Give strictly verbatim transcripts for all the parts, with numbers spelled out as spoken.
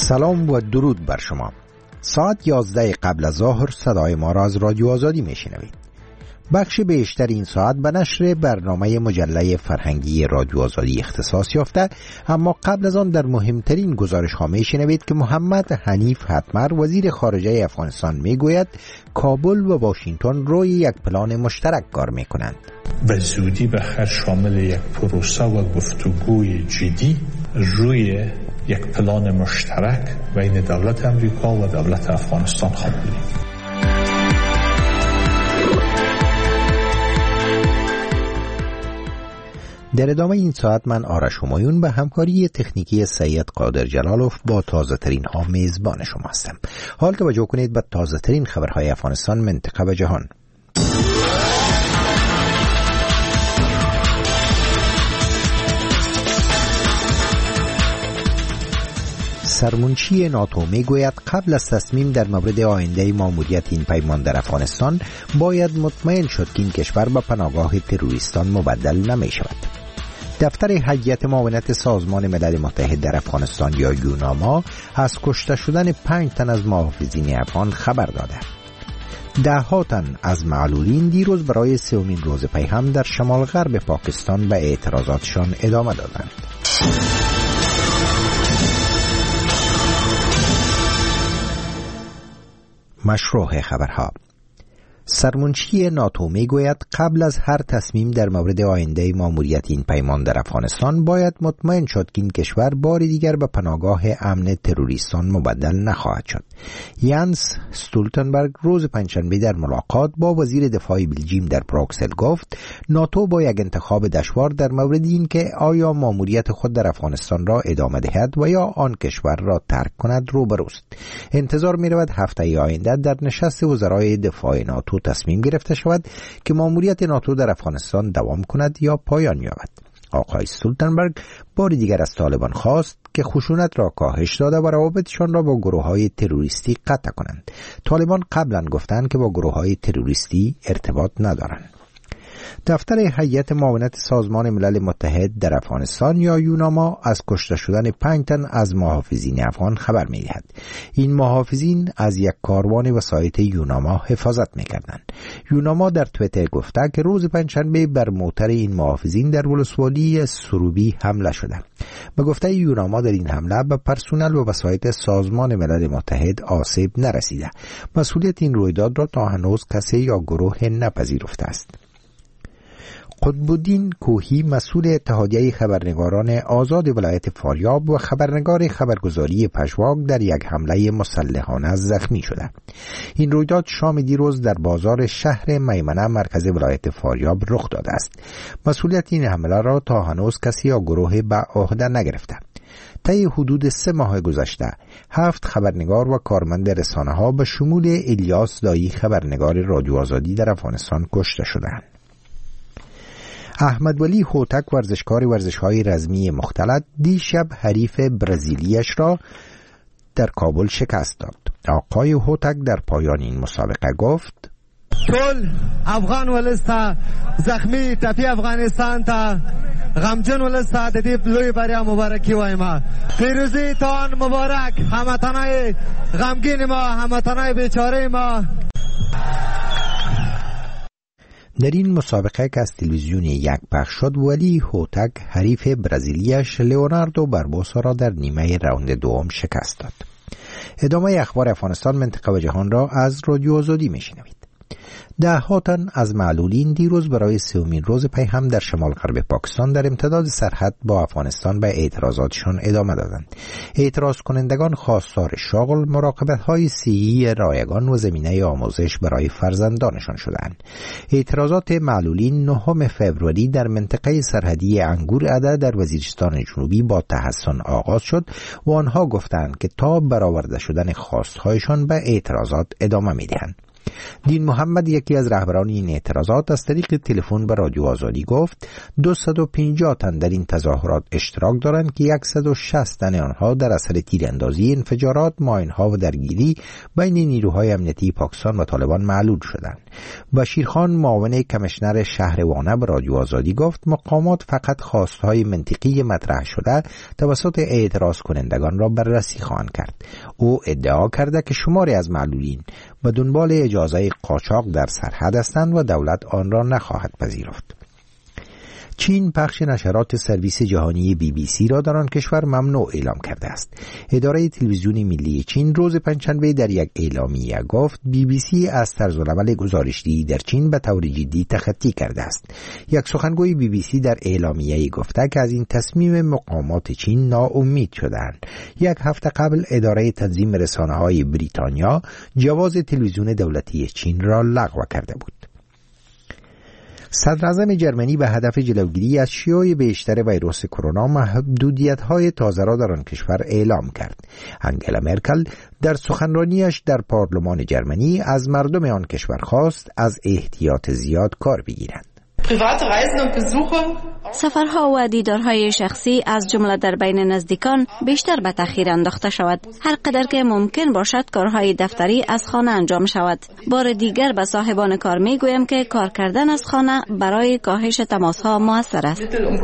سلام و درود بر شما. ساعت یازده قبل از ظهر صدای ما را از رادیو آزادی میشنوید. بخش بیشتر این ساعت به نشر برنامه مجله فرهنگی رادیو آزادی اختصاص یافته، اما قبل از آن در مهمترین گزارش ها میشنوید که محمد حنیف حتمر وزیر خارجه افغانستان میگوید کابل و واشنگتن روی یک پلان مشترک کار میکنند. به زودی بخیر شامل یک پروسه و گفتگوی جدی روی یک پلان مشترک بین دولت امریکا و دولت افغانستان خواهد بود. در ادامه این ساعت من آرش همایون به همکاری تکنیکی سید قادر جلالوف با تازه ترین ها میزبان شما هستم. حال توجه کنید به تازه ترین خبرهای افغانستان، منطقه و جهان. سرمنشی ناتو میگوید قبل از تصمیم در مورد آینده ماموریت این پیمان در افغانستان باید مطمئن شد که این کشور به پناهگاه تروریستان مبدل نمی شود. دفتر هیئت معاونت سازمان ملل متحد در افغانستان یا یوناما از کشته شدن پنج تن از محافظین افغان خبر داده. ده ها تن از معلولین دیروز برای سومین روز پیهم در شمال غرب پاکستان به اعتراضاتشان ادامه دادند. مشروع خبرها. سرمنشی ناتو میگوید قبل از هر تصمیم در مورد آینده ماموریت این پیمان در افغانستان باید مطمئن شد که این کشور بار دیگر به پناهگاه امن تروریستان مبدل نخواهد شد. یانس استولتنبرگ روز پنجشنبه در ملاقات با وزیر دفاع بلژیم در بروکسل گفت ناتو با یک انتخاب دشوار در مورد این که آیا ماموریت خود در افغانستان را ادامه دهد و یا آن کشور را ترک کند روبروست. انتظار می رود هفته آینده در نشست وزرای دفاع ناتو تصمیم گرفته شود که ماموریت ناتو در افغانستان دوام کند یا پایان یابد. آقای استولتنبرگ بار دیگر از طالبان خواست که خشونت را کاهش داده و روابطشان را با گروه‌های تروریستی قطع کنند. طالبان قبلا گفتند که با گروه‌های تروریستی ارتباط ندارند. دفتر هیئت معاونت سازمان ملل متحد در افغانستان یا یوناما از کشته شدن پنج تن از محافظین افغان خبر می‌دهد. این محافظین از یک کاروان وسایط یوناما حفاظت می‌کردند. یوناما در توییتر گفته که روز پنجشنبه بر موتر این محافظین در ولسوالی سروبی حمله شده. به گفته یوناما در این حمله به پرسنل و وسایط سازمان ملل متحد آسیب نرسیده. مسئولیت این رویداد را تا هنوز کسی یا گروه نپذیرفته است. قطب‌الدین کوهی مسئول اتحادیه خبرنگاران آزاد ولایت فاریاب و خبرنگار خبرگزاری پژواک در یک حمله مسلحانه زخمی شده. این رویداد شام دیروز در بازار شهر میمنه مرکز ولایت فاریاب رخ داده است. مسئولیت این حمله را تا هنوز کسی یا گروه به عهده نگرفته. طی حدود سه ماه گذشته هفت خبرنگار و کارمند رسانه ها به شمول الیاس دایی خبرنگار رادیو آزادی در افغانستان کشته شدند. احمد ولی هوتک ورزشکار ورزش‌های رزمی مختلط دیشب حریف برزیلیش را در کابل شکست داد. آقای هوتک در پایان این مسابقه گفت ټول افغان ولسته زخمی ټپي افغانستان ته غمجن ولسته د دې لوی بریا مبارکي وایم. پیروزی تان مبارک هموطنای غمگین ما، هموطنای بیچاره ما. در این مسابقه که از تلویزیون یک پخش شد ولی هوتک حریف برزیلیش لیوناردو باربوسا را در نیمه راوند دوم شکست داد. ادامه اخبار افغانستان، منطقه و جهان را از رادیو آزادی میشنوید. ده ها تن از معلولین دیروز برای سومین روز پیهم در شمال غرب پاکستان در امتداد سرحد با افغانستان به اعتراضاتشان ادامه دادند. اعتراض کنندگان خواستار شغل، مراقبت‌های صحی رایگان و زمینه آموزش برای فرزندانشان شدند. اعتراضات معلولین نهم فوریه در منطقه سرحدی انگور عده در وزیرستان جنوبی با تحسن آغاز شد و آنها گفتند که تا برآورده شدن خواستهایشان به اعتراضات ادامه می‌دهند. دین محمد، یکی از رهبران این اعتراضات، از طریق تلفن به رادیو آزادی گفت دویست و پنجاه تن در این تظاهرات اشتراک دارند که صد و شصت تن آنها در اثر تیراندازی، انفجارات، ماین‌ها و درگیری بین نیروهای امنیتی پاکستان و طالبان معلول شدند. بشیرخان، معاون کمیشنر شهر وانه، به رادیو آزادی گفت مقامات فقط خواستهای منطقی مطرح شده توسط اعتراض کنندگان را بررسی خواهند کرد. او ادعا کرده که شماری از معلولین به دنبال اجازه قاچاق در سرحد هستند و دولت آن را نخواهد پذیرفت. چین پخش نشرات سرویس جهانی بی بی سی را در آن کشور ممنوع اعلام کرده است. اداره تلویزیون ملی چین روز پنجشنبه در یک اعلامیه گفت بی بی سی از طرزالعمل گزارش‌دهی در چین به طور جدی تخطی کرده است. یک سخنگوی بی بی سی در اعلامیه گفته که از این تصمیم مقامات چین ناامید شدند. یک هفته قبل اداره تنظیم رسانه‌های بریتانیا جواز تلویزیون دولتی چین را لغو کرده بود. صدر اعظم جرمنی به هدف جلوگیری از شیوع بیشتر ویروس کرونا محدودیت‌های تازه را در آن کشور اعلام کرد. انگلا مرکل در سخنرانیش در پارلمان جرمنی از مردم آن کشور خواست از احتیاط زیاد کار بگیرند. سفرها و دیدارهای شخصی از جمله در بین نزدیکان بیشتر به تأخیر انداخته شود. هر قدر که ممکن باشد کارهای دفتری از خانه انجام شود. بار دیگر به صاحبان کار می گویم که کار کردن از خانه برای کاهش تماسها مؤثر است.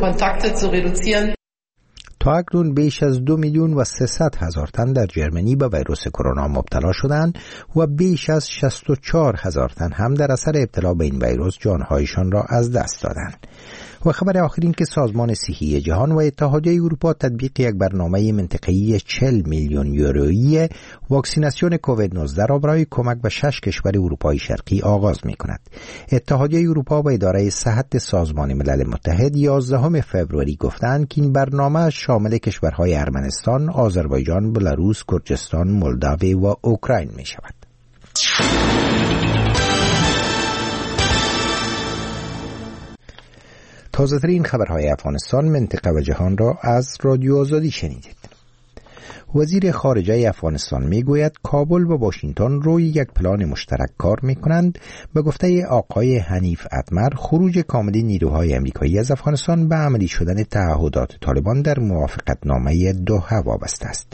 تا اکنون بیش از دو میلیون و سیصد هزار تن در جرمنی به ویروس کرونا مبتلا شدند و بیش از شصت و چهار هزار تن هم در اثر ابتلا به این ویروس جانهایشان را از دست دادند. و خبر آخرین که سازمان صحی جهان و اتحادیه اروپا تطبیق یک برنامه منطقه‌ای چهل میلیون یورویی واکسیناسیون کووید نوزده را برای کمک به شش کشور اروپای شرقی آغاز می‌کند. اتحادیه اروپا و اداره صحت سازمان ملل متحد یازدهم فوریه گفتند که این برنامه شامل کشورهای ارمنستان، آذربایجان، بلاروس، گرجستان، مولداوی و اوکراین می‌شود. تازه ترین خبرهای افغانستان، منطقه و جهان را از رادیو آزادی شنیدید. وزیر خارجه افغانستان میگوید کابل و واشنگتن روی یک پلان مشترک کار میکنند. به گفته آقای حنیف اتمر، خروج کامل نیروهای امریکایی از افغانستان به عملی شدن تعهدات طالبان در موافقتنامه دوحه وابسته است.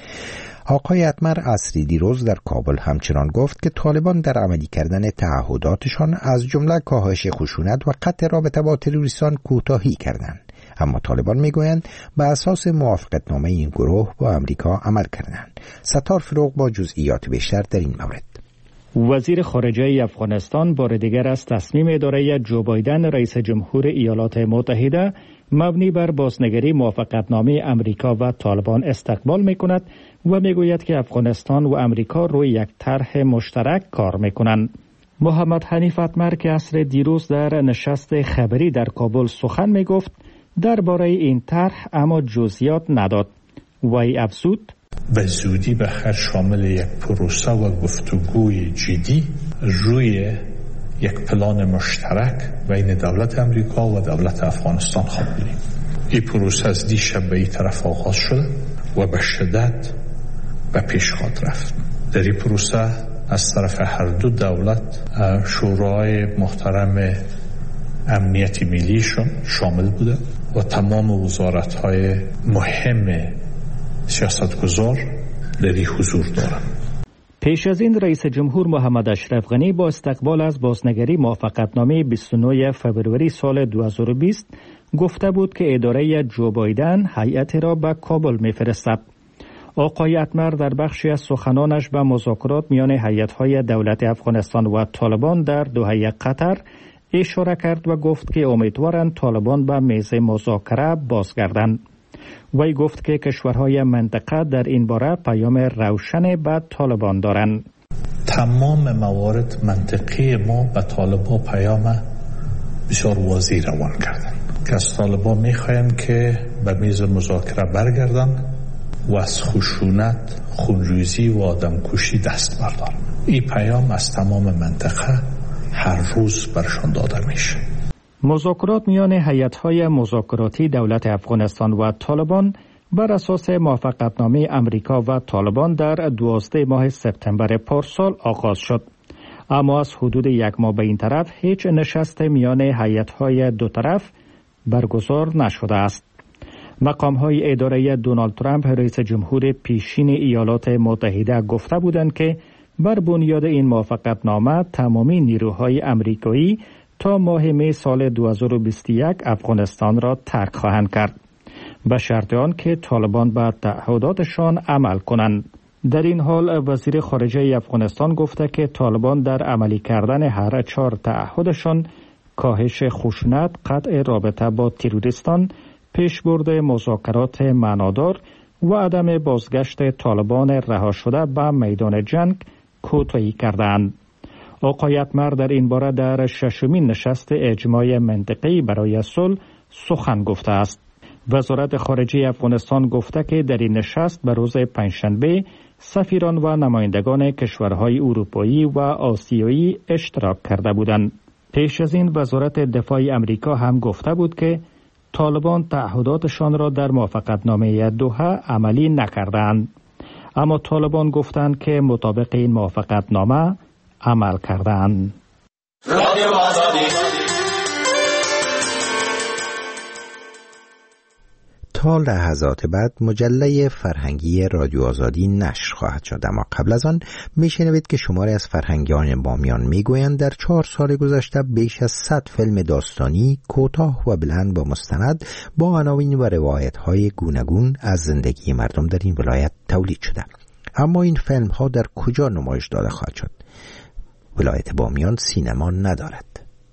آقای اتمر عصری دیروز در کابل همچنان گفت که طالبان در عملی کردن تعهداتشان از جمله کاهش خشونت و قطع رابطه با تروریستان کوتاهی کردند. اما طالبان میگویند به اساس موافقتنامه این گروه با امریکا عمل کردند. ستار فروغ با جزئیات بیشتر در این مورد. وزیر خارجه افغانستان بار دیگر از تصمیم اداره جو بایدن رئیس جمهور ایالات متحده مبنی بر بازنگری موافقتنامه امریکا و طالبان استقبال میکند و میگوید که افغانستان و امریکا روی یک طرح مشترک کار میکنند. محمد حنیف اتمر که عصر دیروز در نشست خبری در کابل سخن میگفت درباره این طرح اما جزئیات نداد. وی افزود به زودی بخیر شامل یک پروسه و گفتگوی جدی روی یک پلان مشترک بین دولت امریکا و دولت افغانستان خواهد بود. این پروسه از دیشب به این طرف آغاز شده و به شدت به پیش خواهد رفت. در این پروسه از طرف هر دو دولت شورای محترم امنیت ملیشون شامل بوده و تمام وزارت‌های مهم سیاستگزار در این حضور دارند. پیش از این رئیس جمهور محمد اشرف غنی با استقبال از بازنگری موافقتنامه بیست و نه فوریه سال دو هزار و بیست گفته بود که اداره جو بایدن هیئت را به کابل می‌فرستد. آقای اتمر در بخشی از سخنانش به مذاکرات میان هیئت‌های دولت افغانستان و طالبان در دوحه قطر اشاره کرد و گفت که امیدوارند طالبان به میز مذاکره بازگردند. وی گفت که کشورهای منطقه در این باره پیام روشن به طالبان دارند. تمام موارد منطقی ما به طالبان پیام بسیار واضح روان کردند که از طالبان میخوایم که به میز مذاکره برگردند و از خشونت، خونریزی و آدمکشی دست بردارند. این پیام از تمام منطقه هر روز برشان داده میشه. مذاکرات میان هیئت‌های مذاکراتی دولت افغانستان و طالبان بر اساس موافقتنامه امریکا و طالبان در دوازده ماه سپتامبر پارسال آغاز شد. اما از حدود یک ماه به این طرف هیچ نشست میان هیئت‌های دو طرف برگزار نشده است. مقام‌های اداره دونالد ترامپ رئیس جمهور پیشین ایالات متحده گفته بودند که بر بنیاد این موافقتنامه تمامی نیروهای امریکایی تا ماه می سال دو هزار و بیست و یک افغانستان را ترک خواهند کرد به شرط آن که طالبان به تعهداتشان عمل کنند. در این حال وزیر خارجه افغانستان گفته که طالبان در عملی کردن هر چهار تعهدشان کاهش خشونت، قطع رابطه با تروریستان، پیشبرد مذاکرات معنادار و عدم بازگشت طالبان رها شده به میدان جنگ کوتاهی کردند. آقای اتمر در این باره در ششمین نشست اجماع منطقه‌ای برای صلح سخن گفته است. وزارت خارجه افغانستان گفته که در این نشست به روز پنجشنبه سفیران و نمایندگان کشورهای اروپایی و آسیایی اشتراک کرده بودند. پیش از این وزارت دفاع امریکا هم گفته بود که طالبان تعهداتشان را در موافقتنامه دوحه عملی نکردند. اما طالبان گفتند که مطابق این موافقتنامه عمل کردند. تا لحظات بعد مجله فرهنگی رادیو آزادی نشر خواهد شد، اما قبل از آن میشنوید که شماری از فرهنگیان بامیان میگویند در چهار سال گذشته بیش از صد فیلم داستانی کوتاه و بلند و مستند با عناوین و روایت‌های گوناگون از زندگی مردم در این ولایت تولید شده. اما این فیلم ها در کجا نمایش داده خواهد شد؟ ولایت بامیان سینما ندارد.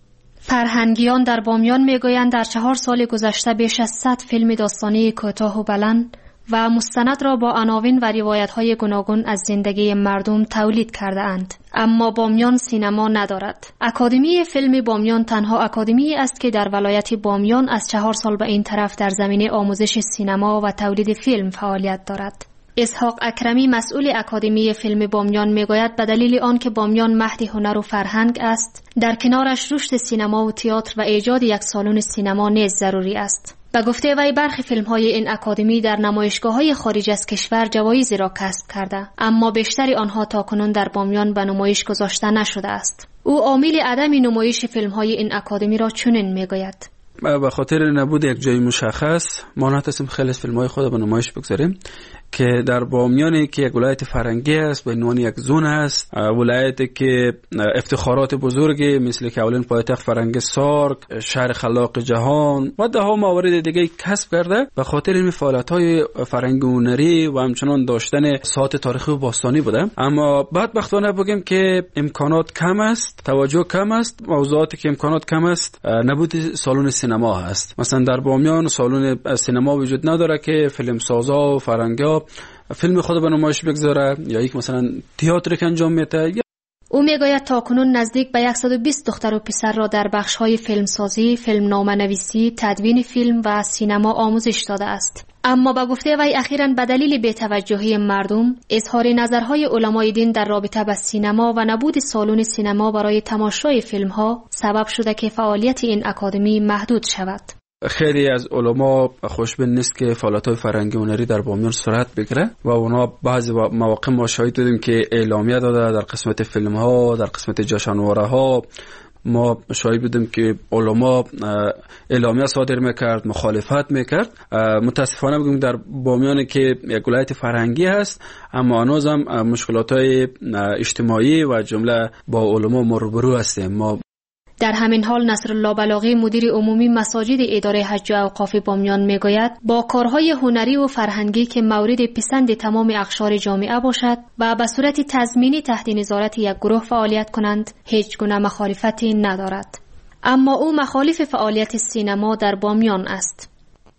فرهنگیان در بامیان میگویند در چهار سال گذشته بیش از صد فیلم داستانی کوتاه و بلند و مستند را با عناوین و روایت‌های گوناگون از زندگی مردم تولید کرده اند. اما بامیان سینما ندارد. اکادمی فیلم بامیان تنها اکادمی است که در ولایت بامیان از چهار سال به این طرف در زمینه آموزش سینما و تولید فیلم فعالیت دارد. اسحاق اکرمی مسئول اکادمی فیلم بامیان میگوید به دلیل آن که بامیان مهد هنر و فرهنگ است، در کنارش رشد سینما و تئاتر و ایجاد یک سالن سینما نیز ضروری است. به گفته وی برخی فیلم‌های این اکادمی در نمایشگاه‌های خارج از کشور جوایزی را کسب کرده، اما بیشتر آنها تاکنون در بامیان به نمایش گذاشته نشده است. او عامل عدم نمایش فیلم‌های این اکادمی را چنین میگوید: به خاطر نبود یک جای مشخص ما نتونستیم خیلی از فیلم‌های خود به نمایش بگذاریم که در بامیانی که یک ولایت فرهنگی است، به عنوان یک زون است، ولایتی که افتخارات بزرگی مثل که اولین پایتخت فرهنگ سارک، شهر خلاق جهان و ده ها موارد دیگه کسب کرده به خاطر این فعالیت‌های فرهنگی و هنری و همچنان داشتن ساعت تاریخی و باستانی بوده. اما بدبختانه بگیم که امکانات کم است، توجه کم است، موضوعاتی که امکانات کم است نبود سالن سینما هست. مثلا در بامیان سالن سینما وجود نداره که فیلم سازا و فرهنگا فیلم خود به نمایش بگذاره یا یک مثلا تئاتر که انجام میده. او میگوید تاکنون نزدیک به صد و بیست دختر و پسر را در بخش‌های فیلمسازی، فیلمنامه‌نویسی، تدوین فیلم و سینما آموزش داده است. اما با گفته وی اخیراً به دلیل بی‌توجهی مردم، اظهار نظرهای علمای دین در رابطه با سینما و نبود سالن سینما برای تماشای فیلم‌ها سبب شده که فعالیت این اکادمی محدود شود. خیلی از علما خوشبین نیست که فعالیت‌های فرهنگی و هنری در بامیان صورت بگیره و اونا بعضی مواقع ما شاهد بودیم که اعلامیه داده در قسمت فیلم‌ها، در قسمت جشنواره‌ها. ما شاهد بودیم که علما اعلامیه صادر میکرد، مخالفت میکرد. متاسفانه بگیم در بامیان که یک ولایت فرهنگی هست اما هنوز هم مشکلات‌های اجتماعی و جمله با علما ما روبرو هستیم. ما در همین حال نصرالله بلاغی مدیر عمومی مساجد اداره حج و اوقاف بامیان میگوید با کارهای هنری و فرهنگی که مورد پسند تمام اقشار جامعه باشد و به صورت تضمینی تحت نظارت یک گروه فعالیت کنند هیچ گونه مخالفتی ندارد. اما او مخالف فعالیت سینما در بامیان است.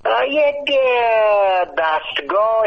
یک دستگاه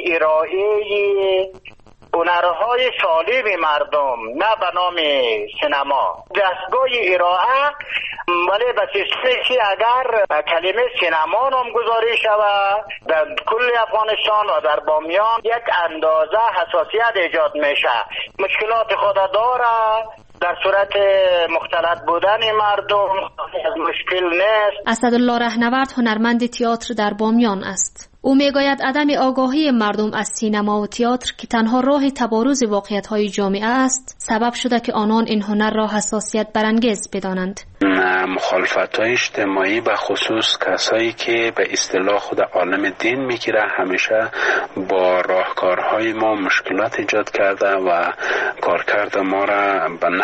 ارائه هنرهای سالی مردم نه به نام سینما، دستگاه ارائه، ولی بسیسته اگر کلمه سینما نامگذاری شود در کل افغانستان و در بامیان یک اندازه حساسیت ایجاد میشه. مشکلات خود داره، در صورت مختلط بودن مردم از مشکل نیست. اسدالله رهنورد هنرمند تئاتر در بامیان است. او میگوید عدم آگاهی مردم از سینما و تئاتر که تنها راه تبارز واقعیت‌های جامعه است، سبب شده که آنان این هنر را حساسیت برانگیز بدانند. مخالفت‌های اجتماعی به خصوص کسایی که به اصطلاح خود عالم دین میگیره همیشه با راهکارهای ما مشکلات ایجاد کرده و کارکرد ما را به